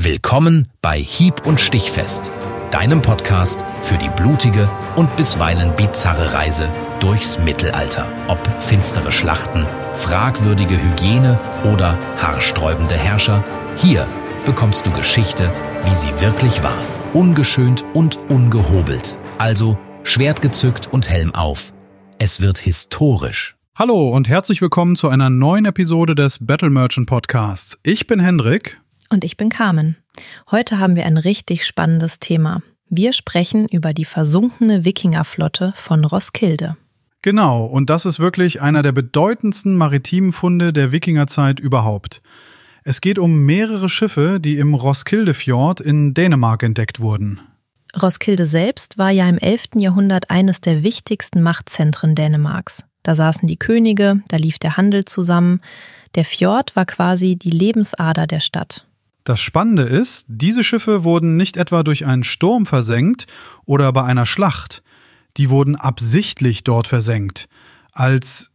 Willkommen bei Hieb- und Stichfest, deinem Podcast für die blutige und bisweilen bizarre Reise durchs Mittelalter. Ob finstere Schlachten, fragwürdige Hygiene oder haarsträubende Herrscher, hier bekommst du Geschichte, wie sie wirklich war. Ungeschönt und ungehobelt. Also Schwert gezückt und Helm auf. Es wird historisch. Hallo und herzlich willkommen zu einer neuen Episode des Battle Merchant Podcasts. Ich bin Hendrik. Und ich bin Carmen. Heute haben wir ein richtig spannendes Thema. Wir sprechen über die versunkene Wikingerflotte von Roskilde. Genau, und das ist wirklich einer der bedeutendsten maritimen Funde der Wikingerzeit überhaupt. Es geht um mehrere Schiffe, die im Roskildefjord in Dänemark entdeckt wurden. Roskilde selbst war ja im 11. Jahrhundert eines der wichtigsten Machtzentren Dänemarks. Da saßen die Könige, da lief der Handel zusammen. Der Fjord war quasi die Lebensader der Stadt. Das Spannende ist, diese Schiffe wurden nicht etwa durch einen Sturm versenkt oder bei einer Schlacht. Die wurden absichtlich dort versenkt. Als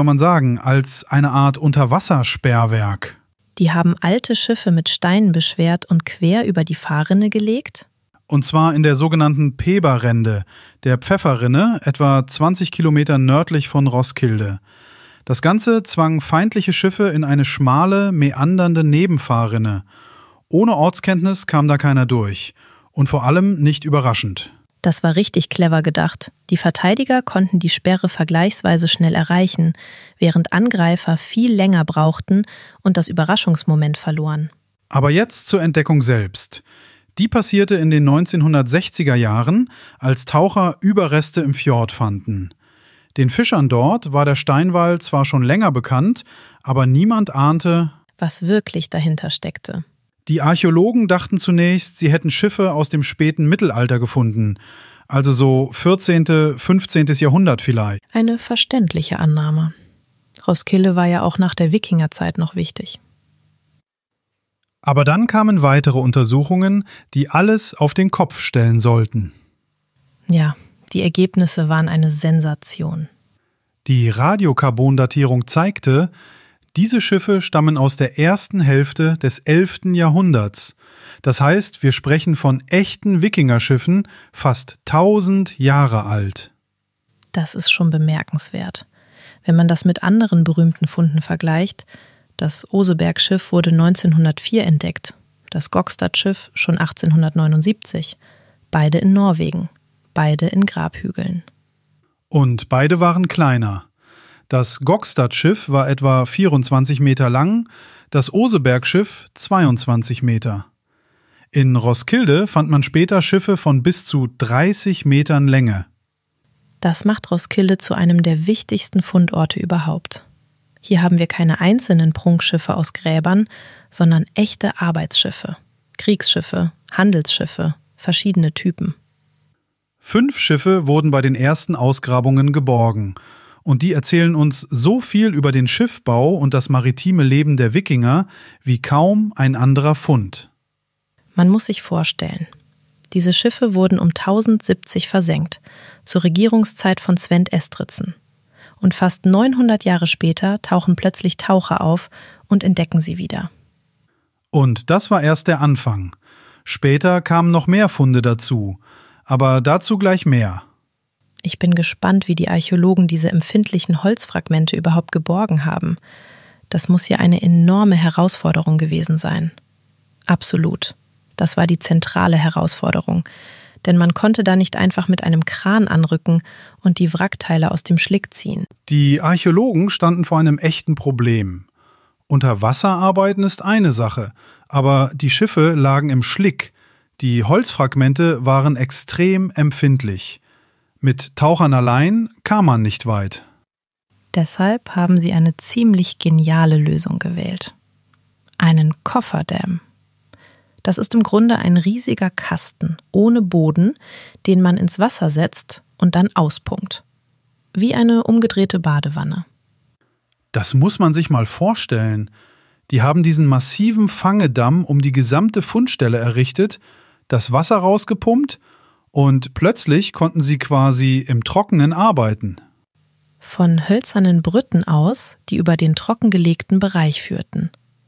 eine Art Unterwassersperrwerk. Die haben alte Schiffe mit Steinen beschwert und quer über die Fahrrinne gelegt? Und zwar in der sogenannten Peberrende, der Pfefferrinne, etwa 20 Kilometer nördlich von Roskilde. Das Ganze zwang feindliche Schiffe in eine schmale, meandernde Nebenfahrrinne. Ohne Ortskenntnis kam da keiner durch. Und vor allem nicht überraschend. Das war richtig clever gedacht. Die Verteidiger konnten die Sperre vergleichsweise schnell erreichen, während Angreifer viel länger brauchten und das Überraschungsmoment verloren. Aber jetzt zur Entdeckung selbst. Die passierte in den 1960er Jahren, als Taucher Überreste im Fjord fanden. Den Fischern dort war der Steinwall zwar schon länger bekannt, aber niemand ahnte, was wirklich dahinter steckte. Die Archäologen dachten zunächst, sie hätten Schiffe aus dem späten Mittelalter gefunden, also so 14., 15. Jahrhundert vielleicht. Eine verständliche Annahme. Roskilde war ja auch nach der Wikingerzeit noch wichtig. Aber dann kamen weitere Untersuchungen, die alles auf den Kopf stellen sollten. Ja, die Ergebnisse waren eine Sensation. Die Radiokarbondatierung zeigte, diese Schiffe stammen aus der ersten Hälfte des 11. Jahrhunderts. Das heißt, wir sprechen von echten Wikingerschiffen, fast 1000 Jahre alt. Das ist schon bemerkenswert. Wenn man das mit anderen berühmten Funden vergleicht, das Oseberg-Schiff wurde 1904 entdeckt, das Gokstad-Schiff schon 1879, beide in Norwegen, beide in Grabhügeln. Und beide waren kleiner. Das Gokstad-Schiff war etwa 24 Meter lang, das Oseberg-Schiff 22 Meter. In Roskilde fand man später Schiffe von bis zu 30 Metern Länge. Das macht Roskilde zu einem der wichtigsten Fundorte überhaupt. Hier haben wir keine einzelnen Prunkschiffe aus Gräbern, sondern echte Arbeitsschiffe, Kriegsschiffe, Handelsschiffe, verschiedene Typen. 5 Schiffe wurden bei den ersten Ausgrabungen geborgen. Und die erzählen uns so viel über den Schiffbau und das maritime Leben der Wikinger wie kaum ein anderer Fund. Man muss sich vorstellen, diese Schiffe wurden um 1070 versenkt, zur Regierungszeit von Svend Estridsson. Und fast 900 Jahre später tauchen plötzlich Taucher auf und entdecken sie wieder. Und das war erst der Anfang. Später kamen noch mehr Funde dazu, aber dazu gleich mehr. Ich bin gespannt, wie die Archäologen diese empfindlichen Holzfragmente überhaupt geborgen haben. Das muss ja eine enorme Herausforderung gewesen sein. Absolut. Das war die zentrale Herausforderung. Denn man konnte da nicht einfach mit einem Kran anrücken und die Wrackteile aus dem Schlick ziehen. Die Archäologen standen vor einem echten Problem. Unter Wasser arbeiten ist eine Sache, aber die Schiffe lagen im Schlick. Die Holzfragmente waren extrem empfindlich. Mit Tauchern allein kam man nicht weit. Deshalb haben sie eine ziemlich geniale Lösung gewählt. Einen Kofferdam. Das ist im Grunde ein riesiger Kasten ohne Boden, den man ins Wasser setzt und dann auspumpt. Wie eine umgedrehte Badewanne. Das muss man sich mal vorstellen. Die haben diesen massiven Fangedamm um die gesamte Fundstelle errichtet, das Wasser rausgepumpt und plötzlich konnten sie quasi im Trockenen arbeiten. Von hölzernen Brütten aus, die über den trockengelegten Bereich führten.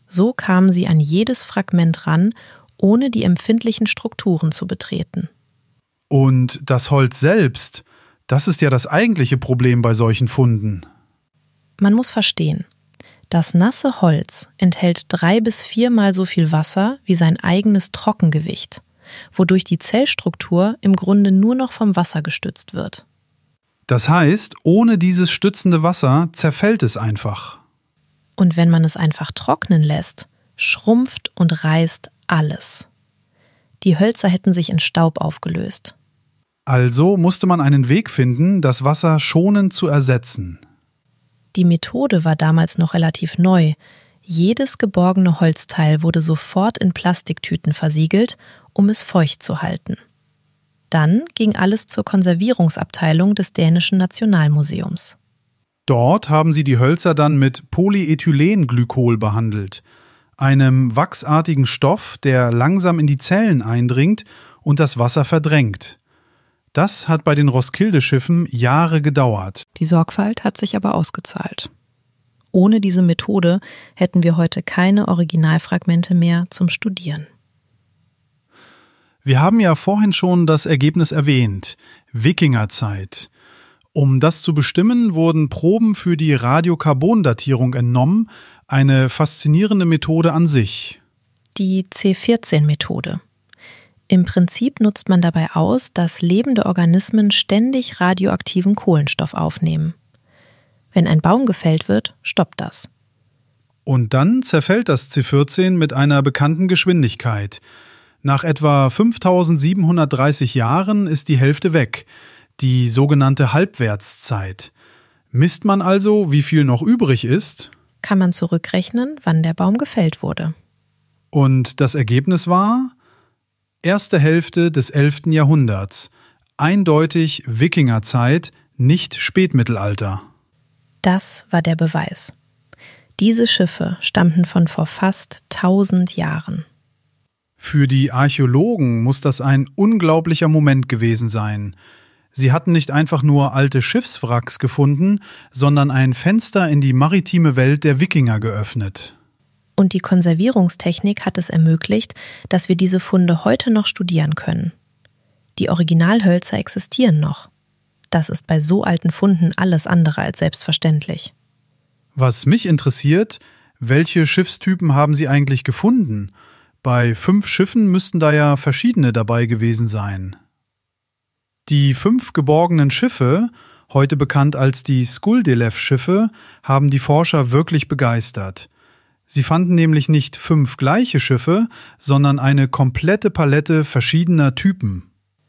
So kamen sie an jedes Fragment ran, ohne die empfindlichen Strukturen zu betreten. Und das Holz selbst, das ist ja das eigentliche Problem bei solchen Funden. Man muss verstehen, das nasse Holz enthält 3 bis 4 Mal so viel Wasser wie sein eigenes Trockengewicht, wodurch die Zellstruktur im Grunde nur noch vom Wasser gestützt wird. Das heißt, ohne dieses stützende Wasser zerfällt es einfach. Und wenn man es einfach trocknen lässt, schrumpft und reißt alles. Die Hölzer hätten sich in Staub aufgelöst. Also musste man einen Weg finden, das Wasser schonend zu ersetzen. Die Methode war damals noch relativ neu. Jedes geborgene Holzteil wurde sofort in Plastiktüten versiegelt, um es feucht zu halten. Dann ging alles zur Konservierungsabteilung des dänischen Nationalmuseums. Dort haben sie die Hölzer dann mit Polyethylenglykol behandelt, einem wachsartigen Stoff, der langsam in die Zellen eindringt und das Wasser verdrängt. Das hat bei den Roskilde-Schiffen Jahre gedauert. Die Sorgfalt hat sich aber ausgezahlt. Ohne diese Methode hätten wir heute keine Originalfragmente mehr zum Studieren. Wir haben ja vorhin schon das Ergebnis erwähnt: Wikingerzeit. Um das zu bestimmen, wurden Proben für die Radiokarbondatierung entnommen, eine faszinierende Methode an sich. Die C14-Methode. Im Prinzip nutzt man dabei aus, dass lebende Organismen ständig radioaktiven Kohlenstoff aufnehmen. Wenn ein Baum gefällt wird, stoppt das. Und dann zerfällt das C14 mit einer bekannten Geschwindigkeit. Nach etwa 5730 Jahren ist die Hälfte weg, die sogenannte Halbwertszeit. Misst man also, wie viel noch übrig ist, kann man zurückrechnen, wann der Baum gefällt wurde. Und das Ergebnis war: erste Hälfte des 11. Jahrhunderts. Eindeutig Wikingerzeit, nicht Spätmittelalter. Das war der Beweis. Diese Schiffe stammten von vor fast 1000 Jahren. Für die Archäologen muss das ein unglaublicher Moment gewesen sein. Sie hatten nicht einfach nur alte Schiffswracks gefunden, sondern ein Fenster in die maritime Welt der Wikinger geöffnet. Und die Konservierungstechnik hat es ermöglicht, dass wir diese Funde heute noch studieren können. Die Originalhölzer existieren noch. Das ist bei so alten Funden alles andere als selbstverständlich. Was mich interessiert: welche Schiffstypen haben Sie eigentlich gefunden? Bei 5 Schiffen müssten da ja verschiedene dabei gewesen sein. Die 5 geborgenen Schiffe, heute bekannt als die Skuldelev-Schiffe, haben die Forscher wirklich begeistert. Sie fanden nämlich nicht 5 gleiche Schiffe, sondern eine komplette Palette verschiedener Typen.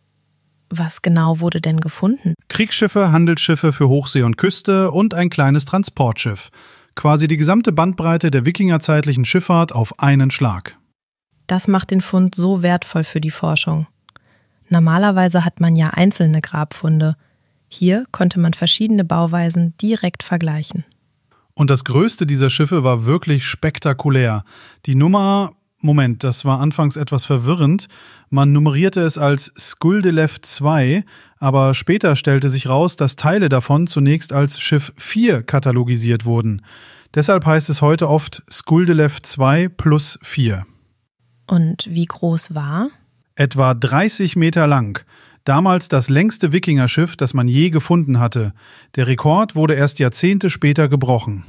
Was genau wurde denn gefunden? Kriegsschiffe, Handelsschiffe für Hochsee und Küste und ein kleines Transportschiff. Quasi die gesamte Bandbreite der wikingerzeitlichen Schifffahrt auf einen Schlag. Das macht den Fund so wertvoll für die Forschung. Normalerweise hat man ja einzelne Grabfunde. Hier konnte man verschiedene Bauweisen direkt vergleichen. Und das größte dieser Schiffe war wirklich spektakulär. Die Nummer, das war anfangs etwas verwirrend. Man nummerierte es als Skuldelev 2, aber später stellte sich raus, dass Teile davon zunächst als Schiff 4 katalogisiert wurden. Deshalb heißt es heute oft Skuldelev 2 plus 4. Und wie groß war? Etwa 30 Meter lang. Damals das längste Wikingerschiff, das man je gefunden hatte. Der Rekord wurde erst Jahrzehnte später gebrochen.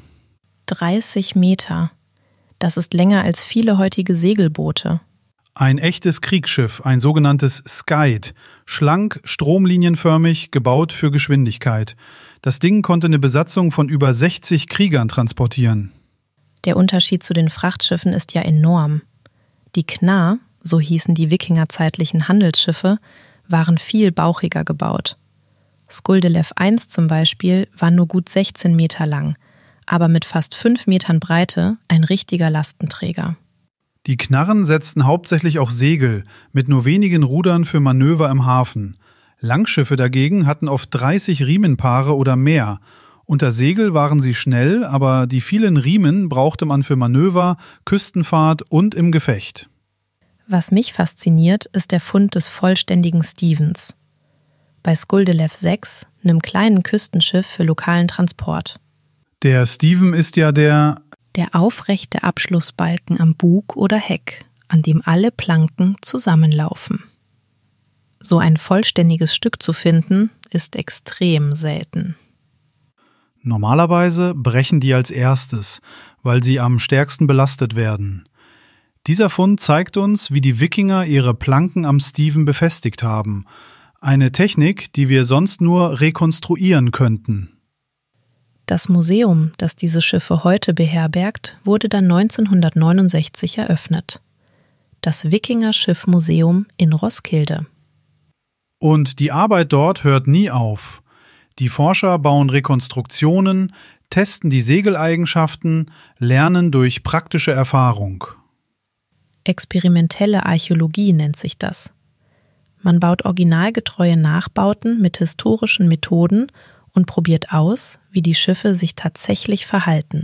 30 Meter. Das ist länger als viele heutige Segelboote. Ein echtes Kriegsschiff, ein sogenanntes Skyte. Schlank, stromlinienförmig, gebaut für Geschwindigkeit. Das Ding konnte eine Besatzung von über 60 Kriegern transportieren. Der Unterschied zu den Frachtschiffen ist ja enorm. Die Knarr, so hießen die wikingerzeitlichen Handelsschiffe, waren viel bauchiger gebaut. Skuldelev 1 zum Beispiel war nur gut 16 Meter lang, aber mit fast 5 Metern Breite ein richtiger Lastenträger. Die Knarren setzten hauptsächlich auch Segel, mit nur wenigen Rudern für Manöver im Hafen. Langschiffe dagegen hatten oft 30 Riemenpaare oder mehr. Unter Segel waren sie schnell, aber die vielen Riemen brauchte man für Manöver, Küstenfahrt und im Gefecht. Was mich fasziniert, ist der Fund des vollständigen Stevens. Bei Skuldelev 6, einem kleinen Küstenschiff für lokalen Transport. Der Steven ist ja der... Der aufrechte Abschlussbalken am Bug oder Heck, an dem alle Planken zusammenlaufen. So ein vollständiges Stück zu finden, ist extrem selten. Normalerweise brechen die als erstes, weil sie am stärksten belastet werden. Dieser Fund zeigt uns, wie die Wikinger ihre Planken am Steven befestigt haben. Eine Technik, die wir sonst nur rekonstruieren könnten. Das Museum, das diese Schiffe heute beherbergt, wurde dann 1969 eröffnet. Das Wikinger-Schiff-Museum in Roskilde. Und die Arbeit dort hört nie auf. Die Forscher bauen Rekonstruktionen, testen die Segeleigenschaften, lernen durch praktische Erfahrung. Experimentelle Archäologie nennt sich das. Man baut originalgetreue Nachbauten mit historischen Methoden und probiert aus, wie die Schiffe sich tatsächlich verhalten.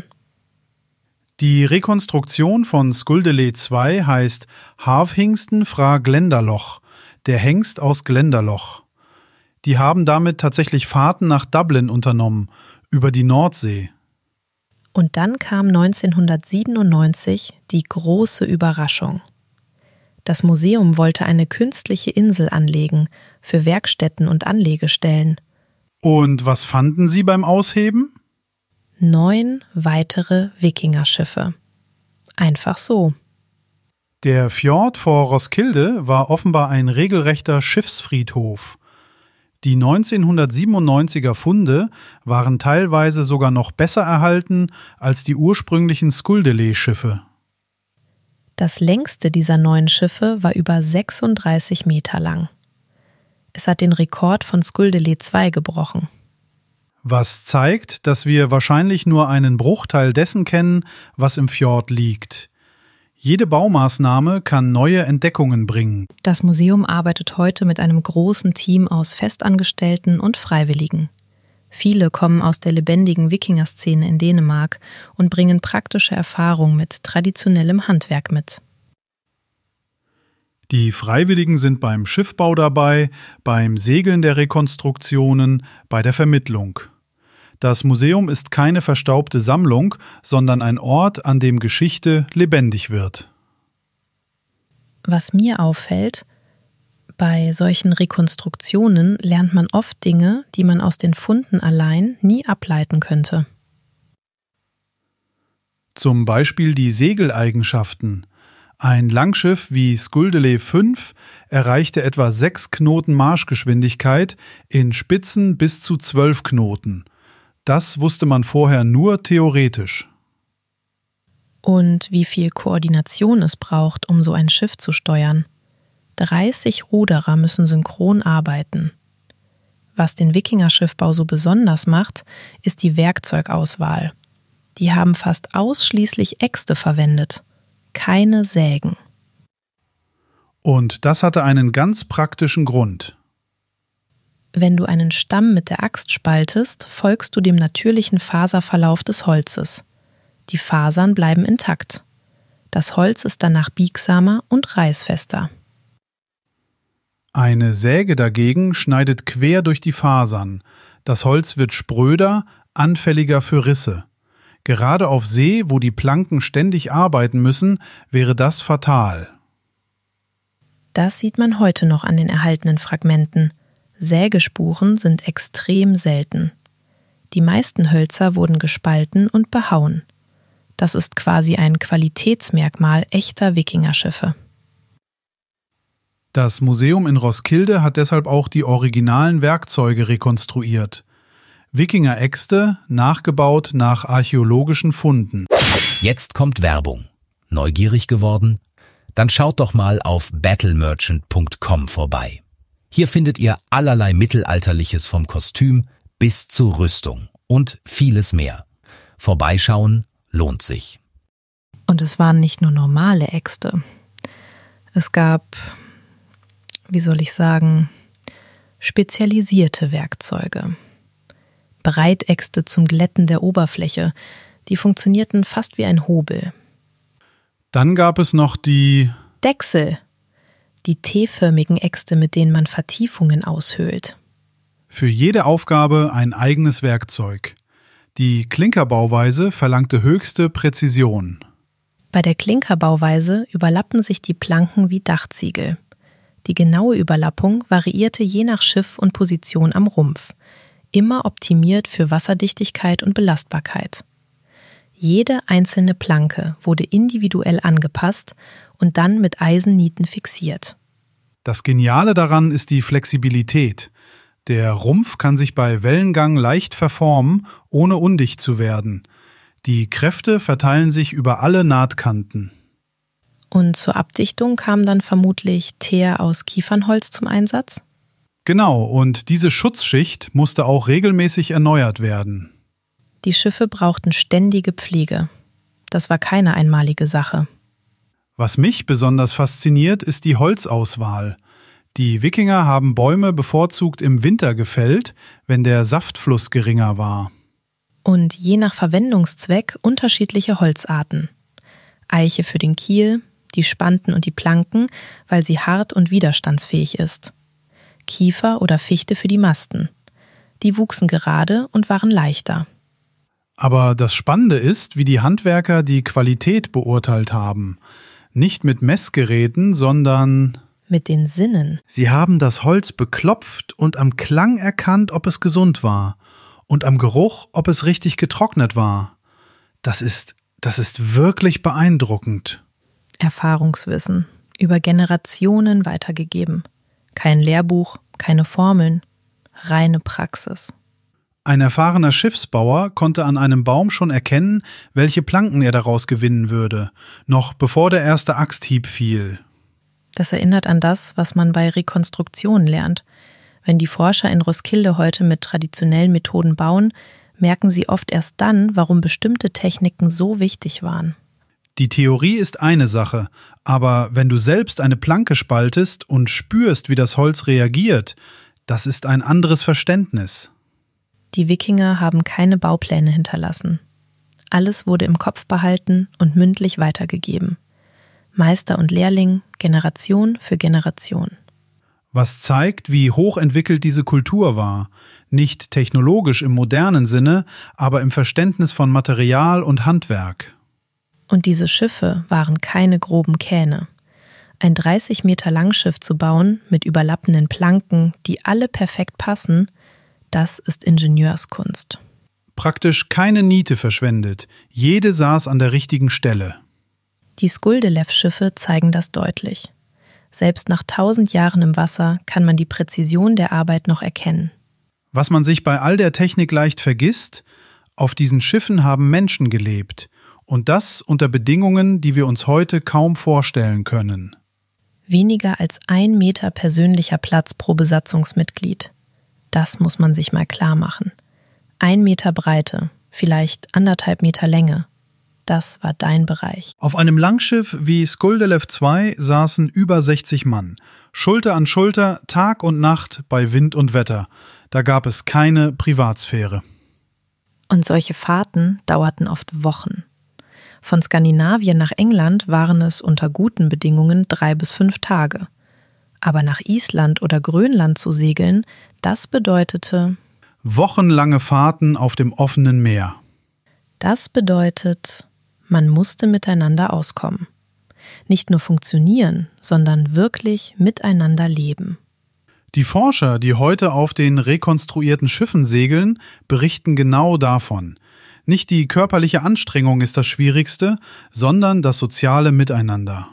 Die Rekonstruktion von Sculdele II heißt Havhingsten fra Glendalough, der Hengst aus Glendalough. Die haben damit tatsächlich Fahrten nach Dublin unternommen, über die Nordsee. Und dann kam 1997 die große Überraschung. Das Museum wollte eine künstliche Insel anlegen für Werkstätten und Anlegestellen. Und was fanden sie beim Ausheben? 9 weitere Wikingerschiffe. Einfach so. Der Fjord vor Roskilde war offenbar ein regelrechter Schiffsfriedhof. Die 1997er Funde waren teilweise sogar noch besser erhalten als die ursprünglichen Sculdele-Schiffe. Das längste dieser 9 Schiffe war über 36 Meter lang. Es hat den Rekord von Sculdele II gebrochen. Was zeigt, dass wir wahrscheinlich nur einen Bruchteil dessen kennen, was im Fjord liegt. Jede Baumaßnahme kann neue Entdeckungen bringen. Das Museum arbeitet heute mit einem großen Team aus Festangestellten und Freiwilligen. Viele kommen aus der lebendigen Wikinger-Szene in Dänemark und bringen praktische Erfahrung mit traditionellem Handwerk mit. Die Freiwilligen sind beim Schiffbau dabei, beim Segeln der Rekonstruktionen, bei der Vermittlung. Das Museum ist keine verstaubte Sammlung, sondern ein Ort, an dem Geschichte lebendig wird. Was mir auffällt, bei solchen Rekonstruktionen lernt man oft Dinge, die man aus den Funden allein nie ableiten könnte. Zum Beispiel die Segeleigenschaften. Ein Langschiff wie Sculdele V erreichte etwa 6 Knoten Marschgeschwindigkeit, in Spitzen bis zu 12 Knoten. Das wusste man vorher nur theoretisch. Und wie viel Koordination es braucht, um so ein Schiff zu steuern. 30 Ruderer müssen synchron arbeiten. Was den Wikinger-Schiffbau so besonders macht, ist die Werkzeugauswahl. Die haben fast ausschließlich Äxte verwendet, keine Sägen. Und das hatte einen ganz praktischen Grund. Wenn du einen Stamm mit der Axt spaltest, folgst du dem natürlichen Faserverlauf des Holzes. Die Fasern bleiben intakt. Das Holz ist danach biegsamer und reißfester. Eine Säge dagegen schneidet quer durch die Fasern. Das Holz wird spröder, anfälliger für Risse. Gerade auf See, wo die Planken ständig arbeiten müssen, wäre das fatal. Das sieht man heute noch an den erhaltenen Fragmenten. Sägespuren sind extrem selten. Die meisten Hölzer wurden gespalten und behauen. Das ist quasi ein Qualitätsmerkmal echter Wikingerschiffe. Das Museum in Roskilde hat deshalb auch die originalen Werkzeuge rekonstruiert. Wikinger-Äxte, nachgebaut nach archäologischen Funden. Jetzt kommt Werbung. Neugierig geworden? Dann schaut doch mal auf battlemerchant.com vorbei. Hier findet ihr allerlei Mittelalterliches vom Kostüm bis zur Rüstung und vieles mehr. Vorbeischauen lohnt sich. Und es waren nicht nur normale Äxte. Es gab, spezialisierte Werkzeuge. Breitäxte zum Glätten der Oberfläche, die funktionierten fast wie ein Hobel. Dann gab es noch die Dechsel, die T-förmigen Äxte, mit denen man Vertiefungen aushöhlt. Für jede Aufgabe ein eigenes Werkzeug. Die Klinkerbauweise verlangte höchste Präzision. Bei der Klinkerbauweise überlappen sich die Planken wie Dachziegel. Die genaue Überlappung variierte je nach Schiff und Position am Rumpf, immer optimiert für Wasserdichtigkeit und Belastbarkeit. Jede einzelne Planke wurde individuell angepasst und dann mit Eisennieten fixiert. Das Geniale daran ist die Flexibilität. Der Rumpf kann sich bei Wellengang leicht verformen, ohne undicht zu werden. Die Kräfte verteilen sich über alle Nahtkanten. Und zur Abdichtung kam dann vermutlich Teer aus Kiefernholz zum Einsatz? Genau, und diese Schutzschicht musste auch regelmäßig erneuert werden. Die Schiffe brauchten ständige Pflege. Das war keine einmalige Sache. Was mich besonders fasziniert, ist die Holzauswahl. Die Wikinger haben Bäume bevorzugt im Winter gefällt, wenn der Saftfluss geringer war. Und je nach Verwendungszweck unterschiedliche Holzarten. Eiche für den Kiel, die Spanten und die Planken, weil sie hart und widerstandsfähig ist. Kiefer oder Fichte für die Masten. Die wuchsen gerade und waren leichter. Aber das Spannende ist, wie die Handwerker die Qualität beurteilt haben. Nicht mit Messgeräten, sondern mit den Sinnen. Sie haben das Holz beklopft und am Klang erkannt, ob es gesund war. Und am Geruch, ob es richtig getrocknet war. Das ist wirklich beeindruckend. Erfahrungswissen, über Generationen weitergegeben. Kein Lehrbuch, keine Formeln, reine Praxis. Ein erfahrener Schiffsbauer konnte an einem Baum schon erkennen, welche Planken er daraus gewinnen würde, noch bevor der erste Axthieb fiel. Das erinnert an das, was man bei Rekonstruktionen lernt. Wenn die Forscher in Roskilde heute mit traditionellen Methoden bauen, merken sie oft erst dann, warum bestimmte Techniken so wichtig waren. Die Theorie ist eine Sache, aber wenn du selbst eine Planke spaltest und spürst, wie das Holz reagiert, das ist ein anderes Verständnis. Die Wikinger haben keine Baupläne hinterlassen. Alles wurde im Kopf behalten und mündlich weitergegeben. Meister und Lehrling, Generation für Generation. Was zeigt, wie hochentwickelt diese Kultur war. Nicht technologisch im modernen Sinne, aber im Verständnis von Material und Handwerk. Und diese Schiffe waren keine groben Kähne. Ein 30 Meter Langschiff zu bauen mit überlappenden Planken, die alle perfekt passen, das ist Ingenieurskunst. Praktisch keine Niete verschwendet. Jede saß an der richtigen Stelle. Die Skuldelev-Schiffe zeigen das deutlich. Selbst nach 1000 Jahren im Wasser kann man die Präzision der Arbeit noch erkennen. Was man sich bei all der Technik leicht vergisst, auf diesen Schiffen haben Menschen gelebt. Und das unter Bedingungen, die wir uns heute kaum vorstellen können. Weniger als 1 Meter persönlicher Platz pro Besatzungsmitglied. Das muss man sich mal klar machen. 1 Meter Breite, vielleicht 1,5 Meter Länge. Das war dein Bereich. Auf einem Langschiff wie Skuldelev II saßen über 60 Mann. Schulter an Schulter, Tag und Nacht bei Wind und Wetter. Da gab es keine Privatsphäre. Und solche Fahrten dauerten oft Wochen. Von Skandinavien nach England waren es unter guten Bedingungen 3 bis 5 Tage. Aber nach Island oder Grönland zu segeln, das bedeutete wochenlange Fahrten auf dem offenen Meer. Das bedeutet, man musste miteinander auskommen. Nicht nur funktionieren, sondern wirklich miteinander leben. Die Forscher, die heute auf den rekonstruierten Schiffen segeln, berichten genau davon. Nicht die körperliche Anstrengung ist das Schwierigste, sondern das soziale Miteinander.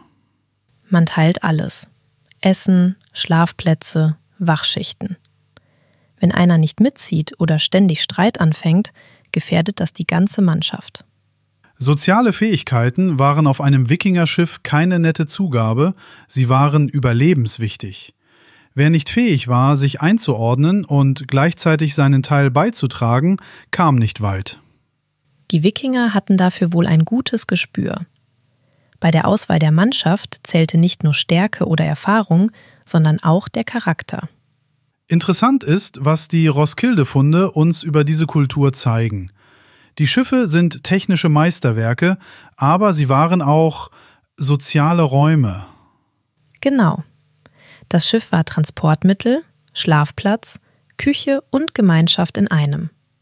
Man teilt alles. Essen, Schlafplätze, Wachschichten. Wenn einer nicht mitzieht oder ständig Streit anfängt, gefährdet das die ganze Mannschaft. Soziale Fähigkeiten waren auf einem Wikingerschiff keine nette Zugabe, sie waren überlebenswichtig. Wer nicht fähig war, sich einzuordnen und gleichzeitig seinen Teil beizutragen, kam nicht weit. Die Wikinger hatten dafür wohl ein gutes Gespür. Bei der Auswahl der Mannschaft zählte nicht nur Stärke oder Erfahrung, sondern auch der Charakter. Interessant ist, was die Roskilde-Funde uns über diese Kultur zeigen. Die Schiffe sind technische Meisterwerke, aber sie waren auch soziale Räume. Genau. Das Schiff war Transportmittel, Schlafplatz, Küche und Gemeinschaft in einem.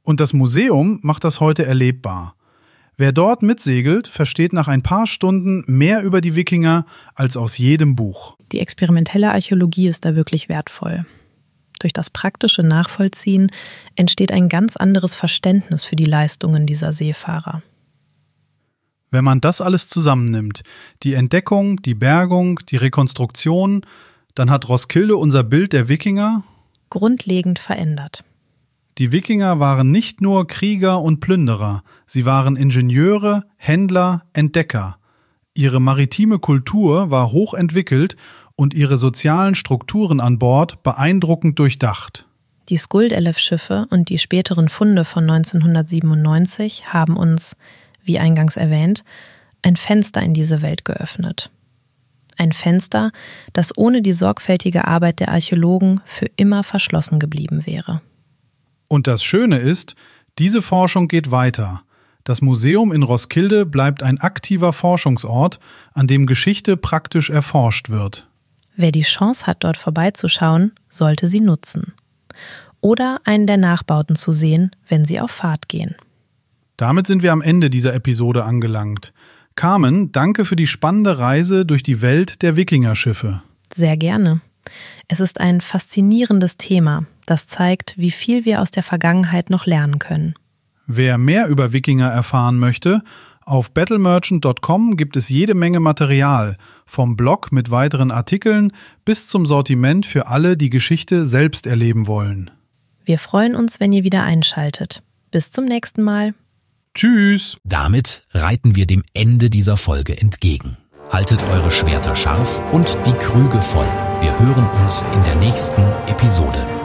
Und das Museum macht das heute erlebbar. Wer dort mitsegelt, versteht nach ein paar Stunden mehr über die Wikinger als aus jedem Buch. Die experimentelle Archäologie ist da wirklich wertvoll. Durch das praktische Nachvollziehen entsteht ein ganz anderes Verständnis für die Leistungen dieser Seefahrer. Wenn man das alles zusammennimmt, die Entdeckung, die Bergung, die Rekonstruktion, dann hat Roskilde unser Bild der Wikinger grundlegend verändert. Die Wikinger waren nicht nur Krieger und Plünderer, sie waren Ingenieure, Händler, Entdecker. Ihre maritime Kultur war hochentwickelt und ihre sozialen Strukturen an Bord beeindruckend durchdacht. Die Skuld-Elef-Schiffe und die späteren Funde von 1997 haben uns, wie eingangs erwähnt, ein Fenster in diese Welt geöffnet. Ein Fenster, das ohne die sorgfältige Arbeit der Archäologen für immer verschlossen geblieben wäre. Und das Schöne ist, diese Forschung geht weiter. Das Museum in Roskilde bleibt ein aktiver Forschungsort, an dem Geschichte praktisch erforscht wird. Wer die Chance hat, dort vorbeizuschauen, sollte sie nutzen. Oder einen der Nachbauten zu sehen, wenn sie auf Fahrt gehen. Damit sind wir am Ende dieser Episode angelangt. Carmen, danke für die spannende Reise durch die Welt der Wikingerschiffe. Sehr gerne. Es ist ein faszinierendes Thema, das zeigt, wie viel wir aus der Vergangenheit noch lernen können. Wer mehr über Wikinger erfahren möchte, auf battlemerchant.com gibt es jede Menge Material, vom Blog mit weiteren Artikeln bis zum Sortiment für alle, die Geschichte selbst erleben wollen. Wir freuen uns, wenn ihr wieder einschaltet. Bis zum nächsten Mal. Tschüss! Damit reiten wir dem Ende dieser Folge entgegen. Haltet eure Schwerter scharf und die Krüge voll. Wir hören uns in der nächsten Episode.